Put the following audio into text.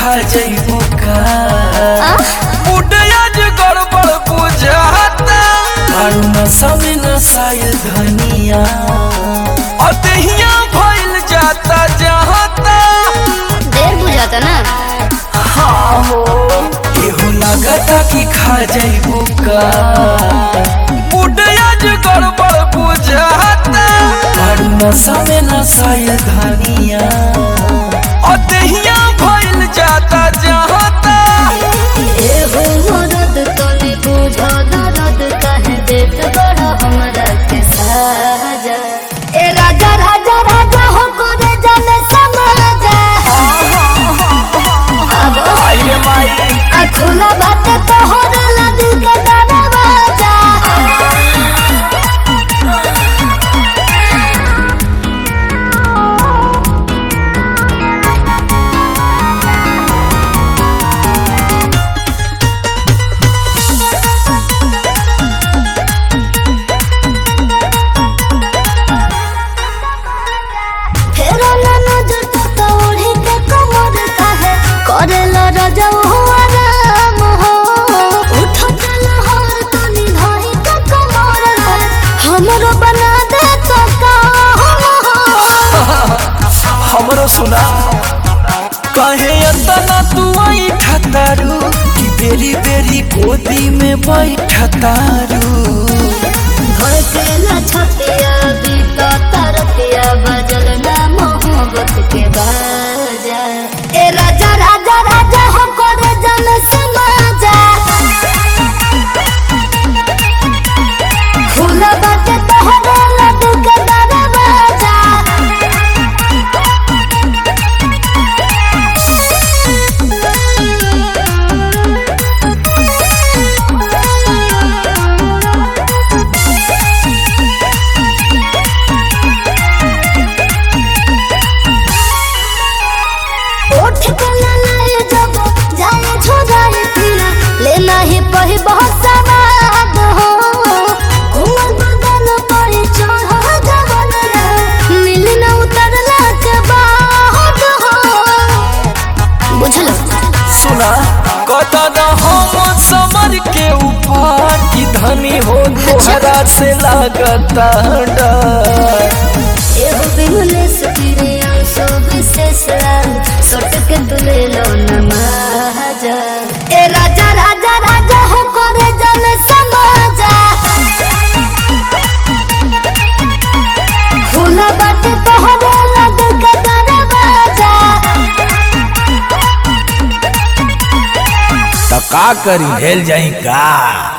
खा जाइबू का बुढ़िया जो गड़बड़ बुझाता मारू नशा में नशाइल धनिया और दहिया भइल जाता जहाता देर बुझाता ना। हाँ हो केहू लगता कि खा जाइबू का बुढ़िया जो गड़बड़ बुझाता मारू नशा में नशाइल धनिया और दहिया भइल जाता जहाता एगो मदद तोने बुझा दर्द काहे देत बड़ा हमरा के साजा। ए राजा राजा राजा हो करे जाने समाजा आइए माई आ खुला बात तोहर ला दिल के दरवाजा। फेरो ना नजर तो तोड़ी के कमर काहे करेला राजा आराम हो उठो चल हर तनी धाई के कमर हमरो बना दे तो हमरो सुना कहे अतना तू आई ठतारू कि बेरी बेरी गोदी में बैठा तारू भड़केला छतिया बीता तरतिया बजल ना मोहब्बत के बाजा। ए राजा राजा राजा हो करे जन समाजा खुला बाटे तोहरा लड्डू के दरवाजा। उठ के लाए जब जाए छोड़ाए पीना लेना ही पही बहुत सवाद हो कोमल बदन पर चढ़ा जवन मिल न उतरला के बाद हो बुझलो। सुना कतना हम समर के ऊपर की धनी हो तोहरा से लागता डर एगो बिमलेश पीरे आंसू विशेष सोट के तुले लो नमाजा। ए राजा राजा राजा हो करे जन समाजा खुला बाटे तोहरा लड्डू के दरवाजा। तो का करी हेल जाई का।